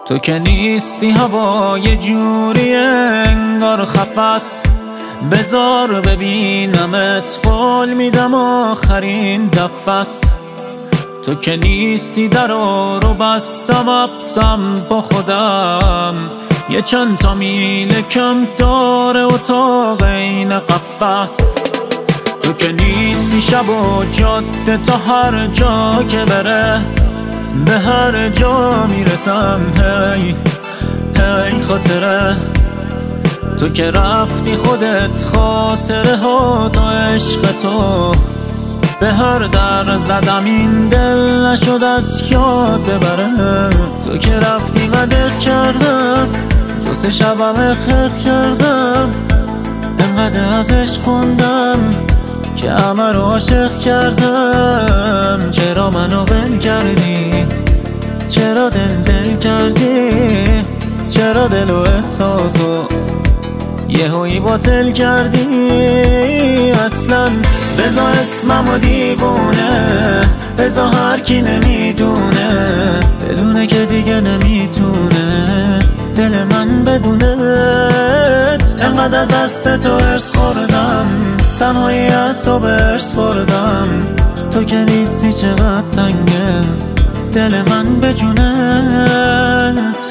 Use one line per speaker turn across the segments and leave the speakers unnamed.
تو که نیستی هوا یه جوری انگار خفس، بذار ببینمت قول میدم آخرین دفعس. تو که نیستی درو بستم ابسم با خودم، یه چند تا میل کم داره اتاق این قفس. تو که نیستی شب و جاده تا هر جا که بره، به هر جا میرسم هی هی خاطره. تو که رفتی خودت خاطره ها تا عشق تو، به هر در زدم این دل نشد از یاد ببره. تو که رفتی قدر کردم، دو سه شبم اخخ کردم، انقدر ازش خوندم که همه رو عاشق کردم. چرا منو ول کردی؟ چرا دل کردی؟ چرا دل و احساسو یهویی باطل کردی؟ اصلا بزا اسممو دیوونه، بزا هر کی نمیدونه، بدونه که دیگه نمیتونه دل من بدونت. انقدر از دست تو ارس خوردم، تنهایی از تو برس بردم. تو که نیستی چقدر تنگه دل من به جونت.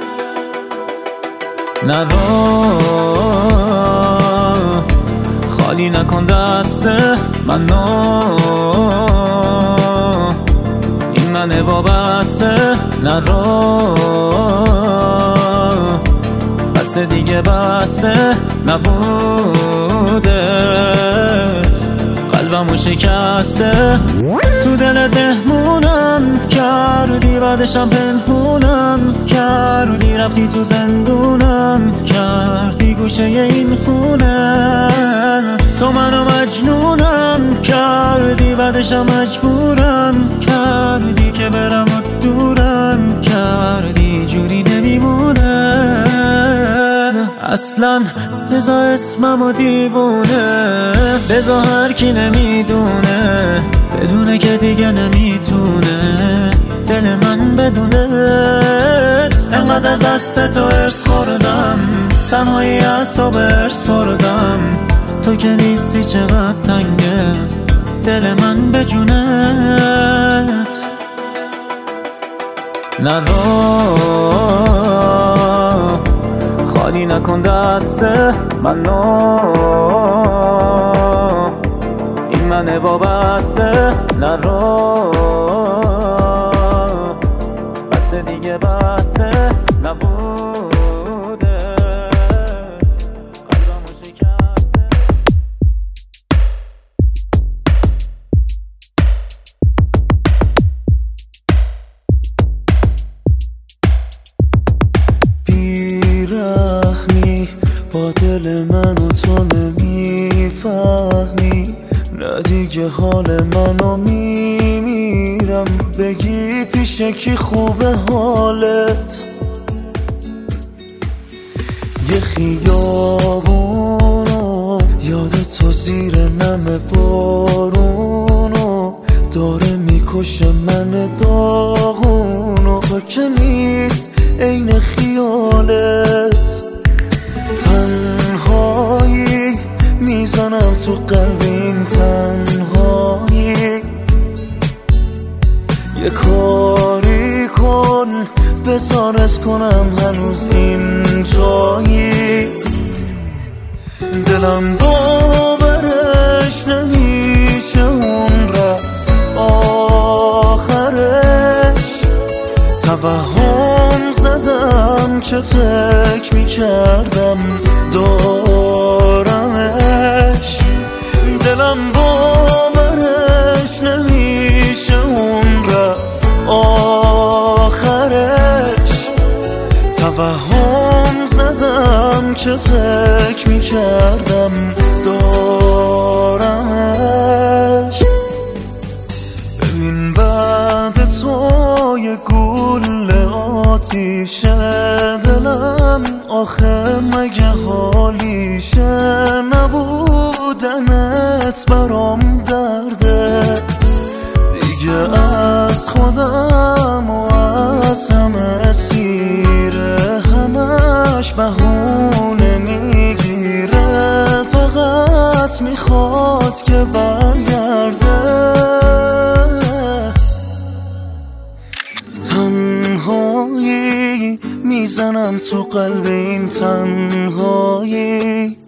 نرو خالی نکن دست منو، این منه وابسته. نرو بس دیگه بسه نبودت، قلبمو شکسته. تو دل دهمونم کردی، بعدشم پنهونم کردی، رفتی تو زندونم کردی گوشه این خونه. تو منو مجنونم کردی، بعدشم مجبورم کردی که برم و دورم کردی، جوری نمیمونه اصلا. بزا اسممو دیوونه، بزا هر کی نمیدونه، بدونه که دیگه نمیتونه دل من بدونت. انقدر از دست تو ارس خوردم، تنهایی از تو برس بردم. تو که نیستی چقدر تنگه دل من به جونت. نرو خالی نکن دست منو، این منه وابسته. نرو بس دیگه بسه نبوده، قلبمو شکسته.
بیرحمی با دل من و تو نمیفهمی، نه دیگه حال منو میمیرم. بگی پیش کی خوبه حالت؟ یه خیابونو یاد تو زیر نم بارونو، داره میکشه من داغونو. تو که نیست عین خیالت، تنهایی میزنم تو قلب این تنهایی. یه کاری کن بزارش کنم هنوز این جایی. دلم باورش نمیشه اون رفت آخرش. توهم زدم که فکر میکردم دارمش. دلم باورش نمیشه اون رفت آخرش. توهم زدم که فکر میکردم دارمش. ببین بعد تو یه گوله آتیشه دلم، آخه مگه حالیشه نبودنت برام درده. دیگه از خودم و از همه سیر برگرده. تنهایی میزنم تو قلب این تنهایی،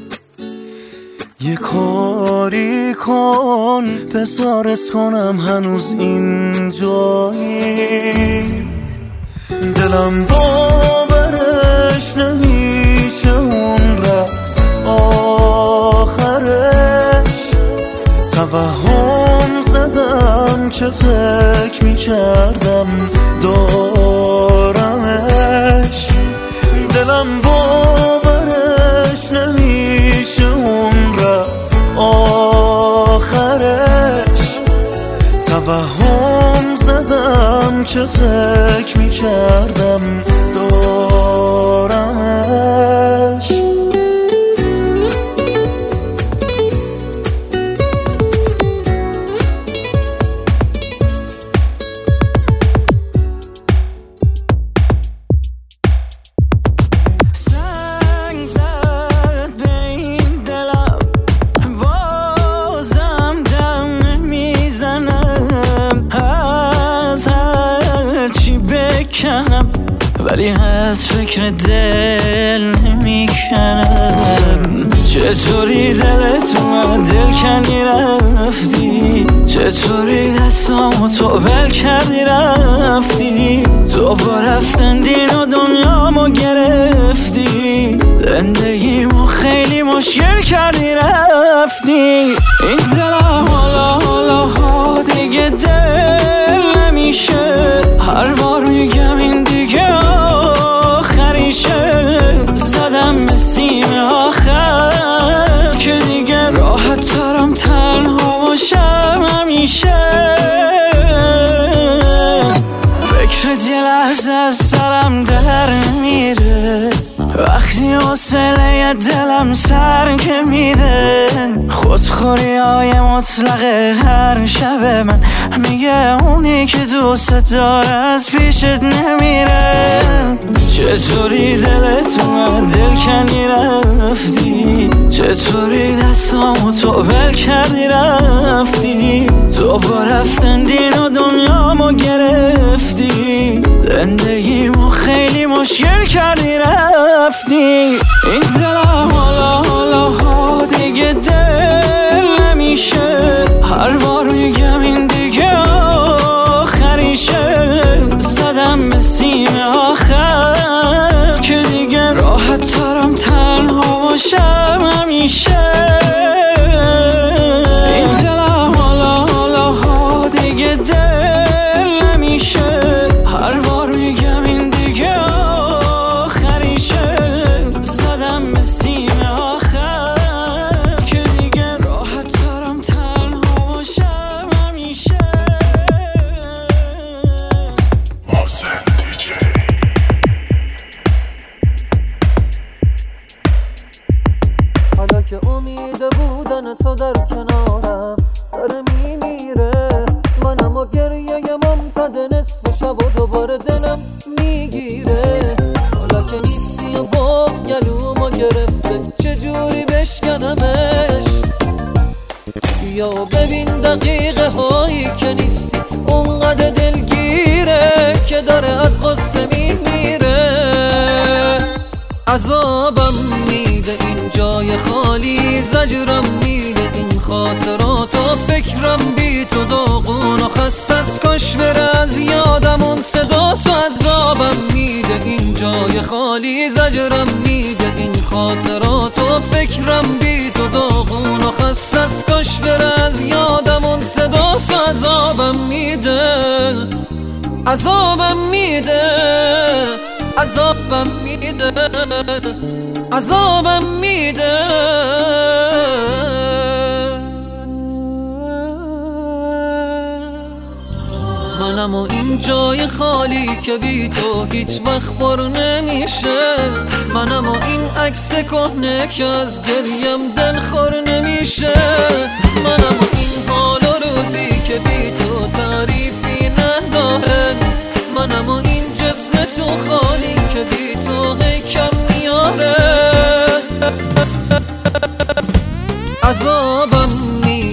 یه کاری کن بزارت کنم هنوز این جایی. دلم باورش نمیشه اون رفت آخرش. توهم زدم که فکر میکردم دارمش. دلم باورش نمیشه اون رفت آخرش. توهم زدم که فکر میکردم دارمش.
ولی از فکر دل نمیکنم. چطوری دلت اومد دل کنی رفتی، چطوری دستامو تو ول کردی رفتی. تو با رفتن دین و دنیامو گرفتی، زندگیمو خیلی مشکل کردی رفتی. این دلم حالا دیگه دل نمیشه، هر بار میگم این دیگه آخریشه. زدم به سیم آخر که دیگه راحت ترم تنها باشم همیشه. فکرت یه لحظه از سرم در میره، وقتی حوصله دلم سر که میره. خودخوری های مطلق هر شب من میگه اونی که دوست داره از پیشت نمیره. چطوری دلت اومد دل کنی رفتی، چطوری دستامو تو ول کردی رفتی. تو با رفتن دین و دنیامو گرفتی، زندگیمو خیلی مشکل کردی رفتی. این دلم حالا دیگه دل نمیشه، هر بار میگم این دیگه آخریشه. زدم به سیم آخر که دیگه راحت ترم تنها باشم همیشه. این دلم حالا دیگه دل نمیشه، هر بار میگم این دیگه آخریشه. زدم به سیم آخر که دیگه راحت ترم تنها باشم همیشه.
حالا که امید بودن تو در کنارم داره میمیره، منم و گریه ممتد نصف شب و دوباره دلم میگیره. حالا که نیستی و باد گلومو گرفته چجوری بشکنمش. یا ببین دقیقه هایی که نیستی اونقدر دلگیره که داره از قصه میمیره. عذابم میده این جای خالی، زجرم میده این خاطرات و فکرم بی تو داغون و خسته از کاش بره از یادم اون صدا تو. عذابم میده این جای خالی، زجرم میده این خاطرات و فکرم بی تو داغون و خسته از کاش بره از یادم اون صدا تو. عذابم میده، عذابم میده، عذابم میده، عذابم میده. منم و این جای خالی که بی تو هیچ وقت پر نمیشه. منم و این عکس کهنه که از گریم دلخور نمیشه. منم و این حال و روزی که بی تو تعریفی نداره. منم و این جسم تو خالی که بی تو کم میاره. عذابم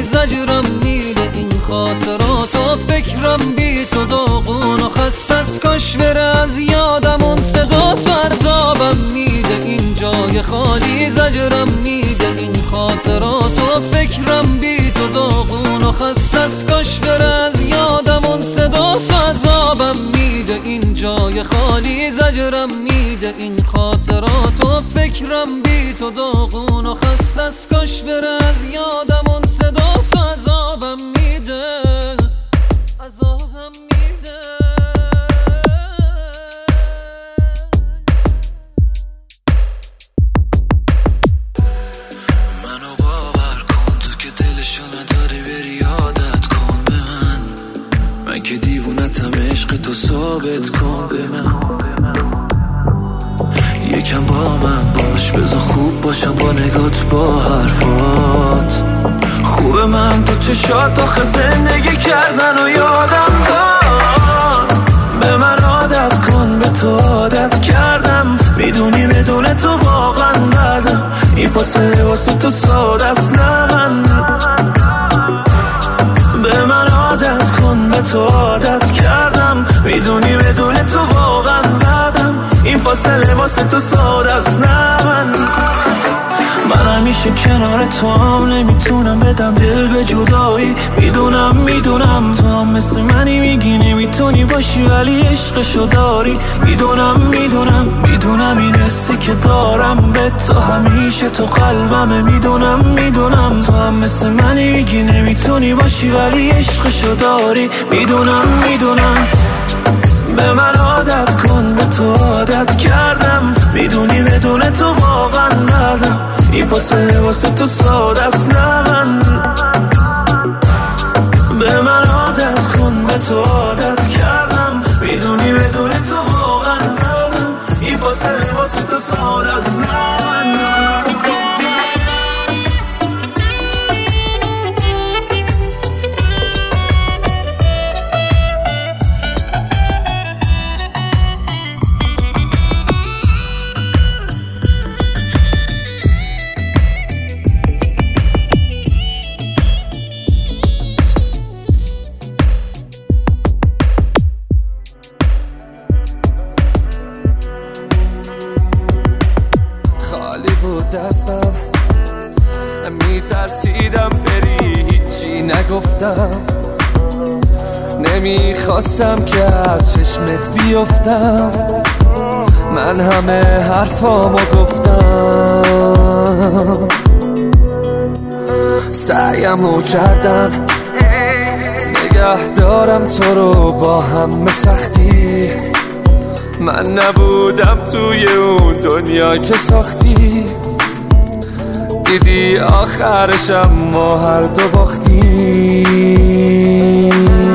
زجرم میده این خاطرات و فکرم بی تو داغون و خستست، کاش بره از یادم اون صدا تو. عذابم میده این جای خالی، زجرم میده این خاطرات و فکرم بی تو داغون و خستست، کاش بره از یادم اون صدا تو. عذابم میده این جای خالی، زجرم میده این خاطرات و فکرم بی تو داغون و خستست، کاش بره از یادم اون صدا تو. عذابم میده، عذابم میده.
منو باور کن تو که دلشو نداری، بری عادت کن به من که دیوونتم، عشق تو ثابت کن به من. یکم با من باش، بذار خوب باشم با نگات با حرفات. خوبه من تو چشات آخه زندگی کردن و یادم داد. به من عادت کن، به تو عادت کردم، میدونی بدون تو واقعا بدم. این فاصله واسه تو ساده است نه من. به من عادت کن، به تو عادت کردم، میدونی بدون تو واقعا بدم. این فاصله واسه تو ساده است نه من. من همیشه کنار تو هم نمیتونم بدم دل به جدایی. میدونم تو هم مثل منی، میگی نمیتونی باشی ولی عشقشو داری. میدونم این حسی که دارم به تو همیشه تو قلبمه. میدونم تو هم مثل منی، میگی نمیتونی باشی ولی عشقشو داری. میدونم به من عادت کن، به تو عادت کردم، میدونی بدون تو واقعا ندم. این فاصله واسه تو ساده است نه من. به من عادت کن، به تو عادت کردم، میدونی بدون تو واقعا ندم. این فاصله واسه تو ساده است نه من.
دستم میترسیدم بری، هیچی نگفتم، نمیخواستم که از چشمت بیفتم. من همه حرفامو گفتم، سعیمو کردم نگه دارم تو رو با همه سختی. من نبودم توی اون دنیا که ساختی، دیدی آخرشم ما هر دو باختی.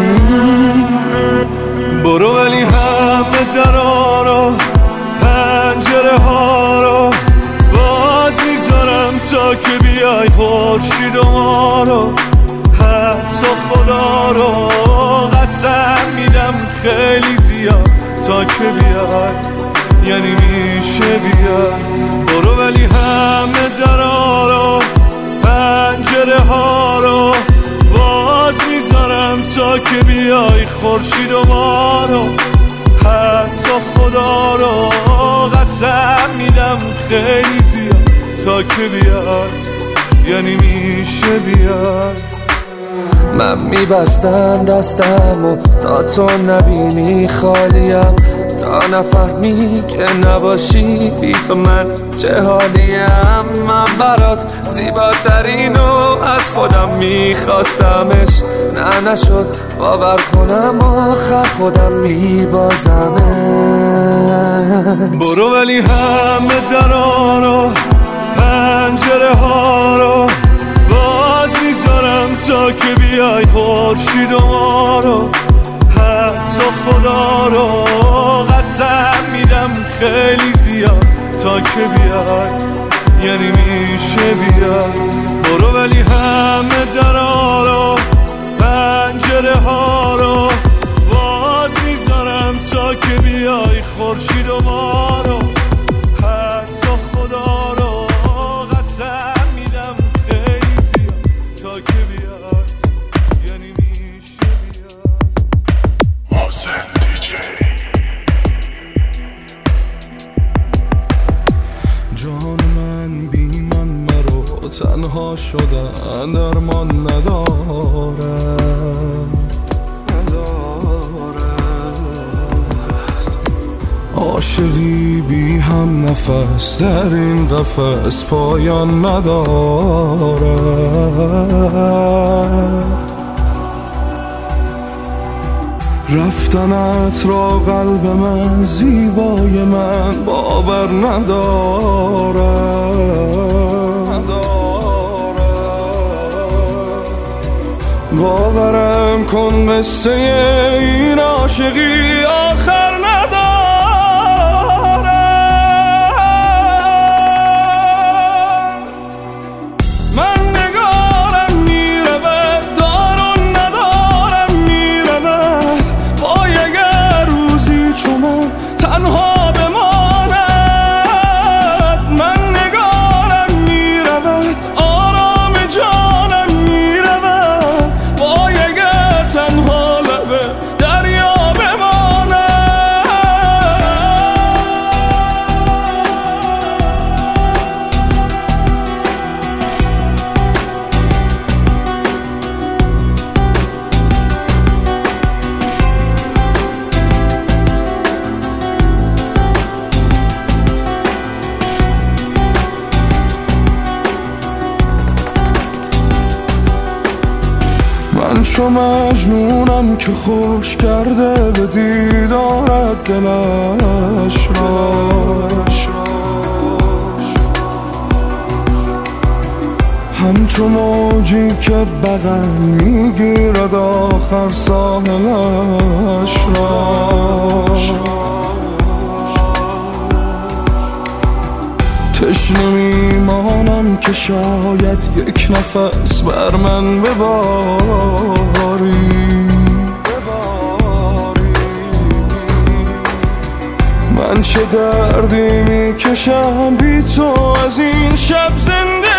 برو ولی همه درا رو، پنجره ها رو باز میذارم تا که بیای خورشید و ما رو. حتی خدا رو قسم میدم خیلی زیاد تا که بیای، یعنی میشه بیای. برو ولی همه درا رو، پنجره ها رو باز میذارم تا که بیای خورشید و ما رو. حتی خدا رو قسم میدم خیلی زیاد تا که بیای، یعنی میشه بیای. من میبستم دستمو تا تو نبینی خالیم، تا نفهمی که نباشی بی تو من چه حالیم. من برات زیباترینو از خودم میخواستمش، نه نشد باور کنم آخر خودم میبازمش. برو ولی همه درا رو، پنجره ها رو باز میذارم تا که بیای خورشید و ما رو. حتی خدا رو قسم میدم خیلی زیاد تا که بیای، یعنی میشه بیای. برو ولی همه درا رو، پنجره ها رو باز میذارم تا که بیای خورشید و ما رو. حتی خدا رو قسم میدم خیلی زیاد تا که بیای. جدا شدن درمان ندارد. عاشقی بی هم نفس در این قفس پایان ندارد. رفتنت را قلب من زیبای من باور ندارد. باورم کن قصه این عاشقی آخر ندارد. من نگارم میرود دارون ندارم میرود. وای اگر روزی چو من تنها بماند. من نگارم میرود آرام جانم میرود. وای اگر تنها لب دریا بماند. من چو مجنونم که خوش کرده به دیدارت دلش را. همچو موجی که بغل میگیرد آخر ساحلش را. تشنه میمانم که شاید یک نفس بر من بباری. من چه دردی میکشم بی تو از این شب زنده